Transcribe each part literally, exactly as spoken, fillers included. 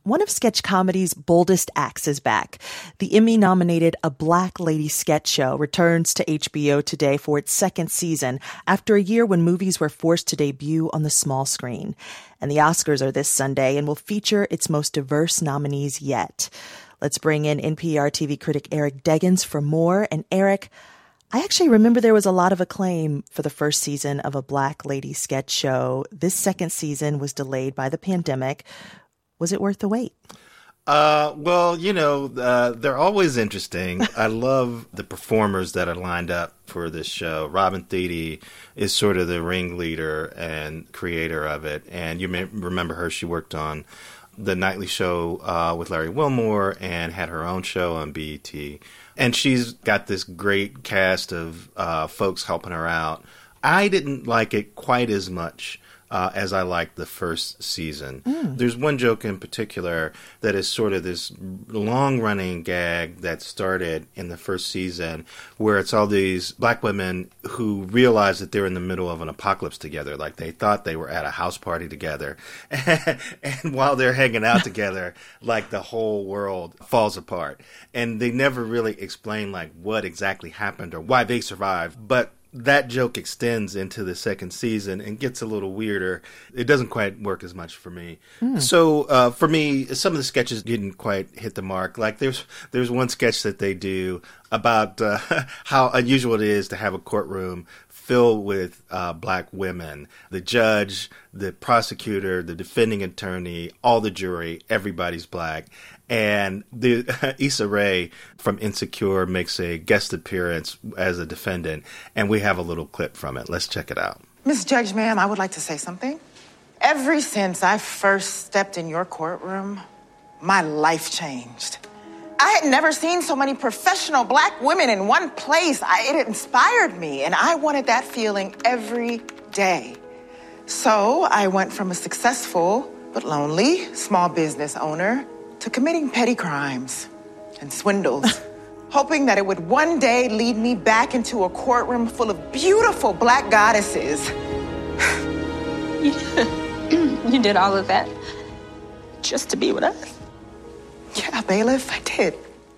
One of sketch comedy's boldest acts is back. The Emmy-nominated A Black Lady sketch show returns to H B O today for its second season after a year when movies were forced to debut on the small screen. And the Oscars are this Sunday and will feature its most diverse nominees yet. Let's bring in N P R T V critic Eric Deggans for more. And Eric, I actually remember there was a lot of acclaim for the first season of A Black Lady sketch show. This second season was delayed by the pandemic. Was it worth the wait? Uh, well, you know, uh, they're always interesting. I love the performers that are lined up for this show. Robin Thede is sort of the ringleader and creator of it. And you may remember her. She worked on The Nightly Show uh, with Larry Wilmore and had her own show on B E T. And she's got this great cast of uh, folks helping her out. I didn't like it quite as much Uh, as I liked the first season. Mm. There's one joke in particular that is sort of this long-running gag that started in the first season where it's all these black women who realize that they're in the middle of an apocalypse together. Like they thought they were at a house party together. And, and while they're hanging out together, like the whole world falls apart. And they never really explain like what exactly happened or why they survived. But that joke extends into the second season and gets a little weirder. It doesn't quite work as much for me. Mm. So uh, for me, some of the sketches didn't quite hit the mark. Like there's there's one sketch that they do about uh, how unusual it is to have a courtroom filled with uh, black women. The judge, the prosecutor, the defending attorney, all the jury, everybody's black. And the Issa Rae from Insecure makes a guest appearance as a defendant, and we have a little clip from it. Let's check it out. Miss Judge, ma'am, I would like to say something. Ever since I first stepped in your courtroom, my life changed. I had never seen so many professional black women in one place. I, it inspired me, and I wanted that feeling every day. So I went from a successful but lonely small business owner to committing petty crimes and swindles, hoping that it would one day lead me back into a courtroom full of beautiful black goddesses. You, you did all of that just to be with us? Yeah, bailiff, I did.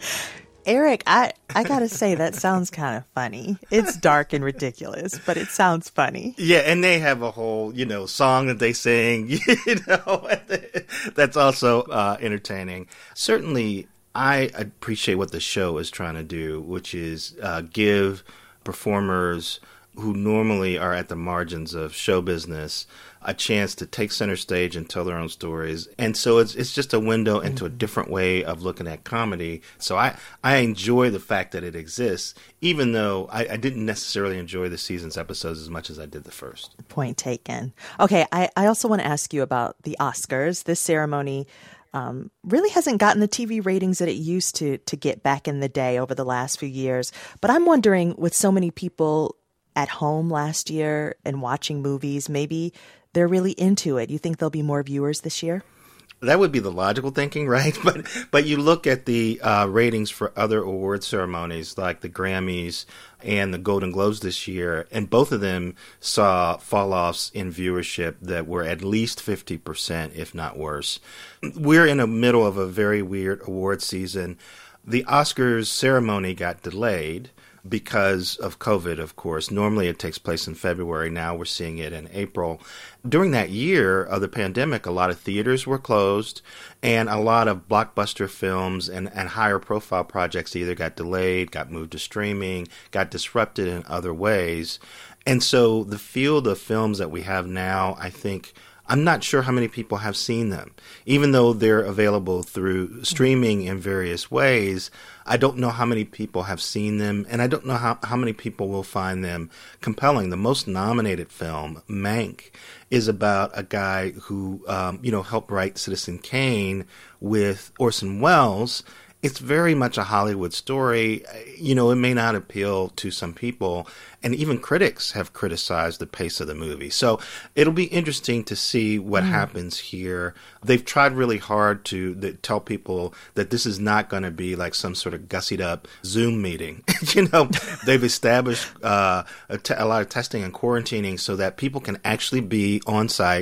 Eric, I, I gotta say, that sounds kind of funny. It's dark and ridiculous, but it sounds funny. Yeah, and they have a whole, you know, song that they sing, you know, that's also uh, entertaining. Certainly, I appreciate what the show is trying to do, which is uh, give performers who normally are at the margins of show business a chance to take center stage and tell their own stories. And so it's it's just a window into a different way of looking at comedy. So I, I enjoy the fact that it exists, even though I, I didn't necessarily enjoy the season's episodes as much as I did the first. Point taken. Okay, I, I also want to ask you about the Oscars. This ceremony um, really hasn't gotten the T V ratings that it used to to get back in the day over the last few years. But I'm wondering, with so many people at home last year and watching movies, maybe they're really into it. You think there'll be more viewers this year? That would be the logical thinking, right? But but you look at the uh, ratings for other award ceremonies like the Grammys and the Golden Globes this year, and both of them saw fall-offs in viewership that were at least fifty percent, if not worse. We're in the middle of a very weird award season. The Oscars ceremony got delayed because of COVID, of course. Normally it takes place in February. Now we're seeing it in April. During that year of the pandemic, a lot of theaters were closed, and a lot of blockbuster films and, and higher profile projects either got delayed, got moved to streaming, got disrupted in other ways. And so the field of films that we have now, I think, I'm not sure how many people have seen them. Even though they're available through streaming in various ways, I don't know how many people have seen them, and I don't know how, how many people will find them compelling. The most nominated film, Mank, is about a guy who, um, you know, helped write Citizen Kane with Orson Welles. It's very much a Hollywood story. You know, it may not appeal to some people, and even critics have criticized the pace of the movie. So it'll be interesting to see what mm. happens here. They've tried really hard to th- tell people that this is not going to be like some sort of gussied up Zoom meeting. You know, they've established uh, a, t- a lot of testing and quarantining so that people can actually be on site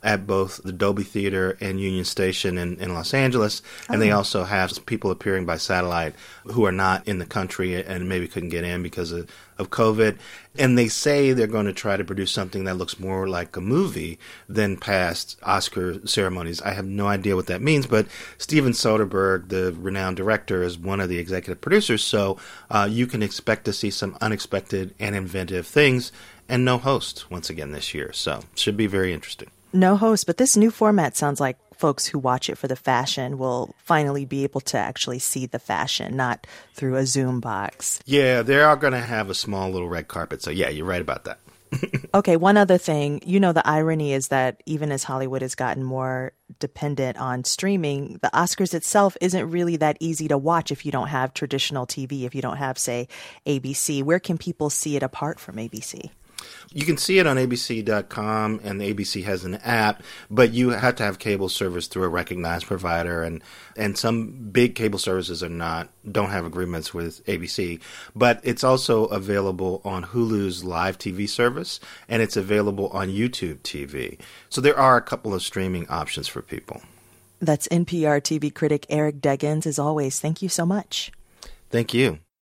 at both the Dolby Theater and Union Station in, in Los Angeles. And oh. they also have people appearing by satellite who are not in the country and maybe couldn't get in because of, of COVID. And they say they're going to try to produce something that looks more like a movie than past Oscar ceremonies. I have no idea what that means, but Steven Soderbergh, the renowned director, is one of the executive producers, so uh, you can expect to see some unexpected and inventive things, and no host once again this year, so should be very interesting. No host, but this new format sounds like folks who watch it for the fashion will finally be able to actually see the fashion, not through a Zoom box. Yeah, they are going to have a small little red carpet, so yeah, you're right about that. Okay, one other thing. You know, the irony is that even as Hollywood has gotten more dependent on streaming, the Oscars itself isn't really that easy to watch if you don't have traditional T V, if you don't have, say, A B C. Where can people see it apart from A B C? You can see it on A B C dot com, and the A B C has an app, but you have to have cable service through a recognized provider, and, and some big cable services are not don't have agreements with A B C. But it's also available on Hulu's live T V service, and it's available on YouTube T V. So there are a couple of streaming options for people. That's N P R T V critic Eric Deggans. As always, thank you so much. Thank you.